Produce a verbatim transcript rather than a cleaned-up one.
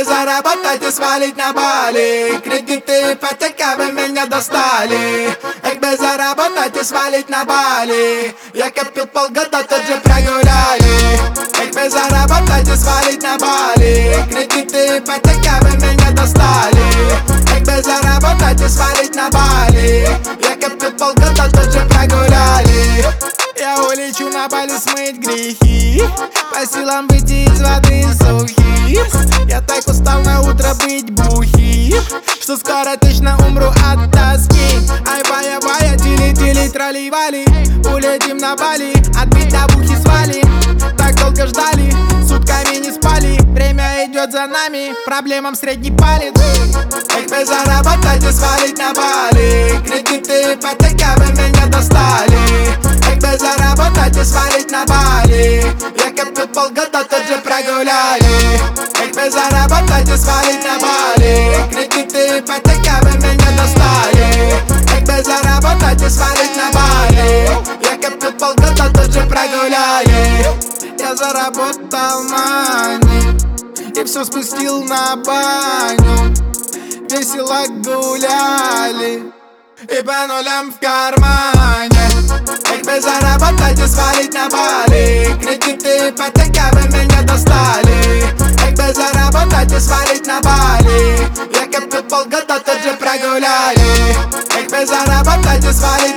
бы заработать и свалить на Бали. Кредиты, ипотека, вы меня достали. Как бы заработать и свалить на Бали. Я копил полгода, тут же прогуляли. Как бы заработать и свалить на Бали. Кредиты, ипотека, вы меня достали. Как бы заработать и свалить на Бали. Я копил полгода, тут же прогуляли. Я улечу на Бали смыть грехи, по силам выйти из воды сухи. Я так устал на утро быть бухим, что скоро точно умру от тоски. Ай, бая, бая, тили-тили, трали-вали. Улетим на Бали, отбить до бухи свали. Так долго ждали, сутками не спали. Время идет за нами, проблемам средний палец. Как бы заработать и свалить на Бали. Кредиты, ипотека, вы меня достали. Как бы заработать и свалить на Бали. Я копил полгода, тут же прогуляли. Как бы заработать и свалить на Бали. Кредиты, ипотека, вы меня достали. Как бы заработать и свалить на Бали. Я копил полгода, тут же прогуляли. Я заработал мани и все спустил на баню. Весело гуляли и по нулям в кармане. Как бы заработать и свалить на Бали. Кредиты, ипотека, вы меня достали. Как бы заработать и свалить на Бали. Я копил полгода, тут же прогуляли. Как бы заработать и свалить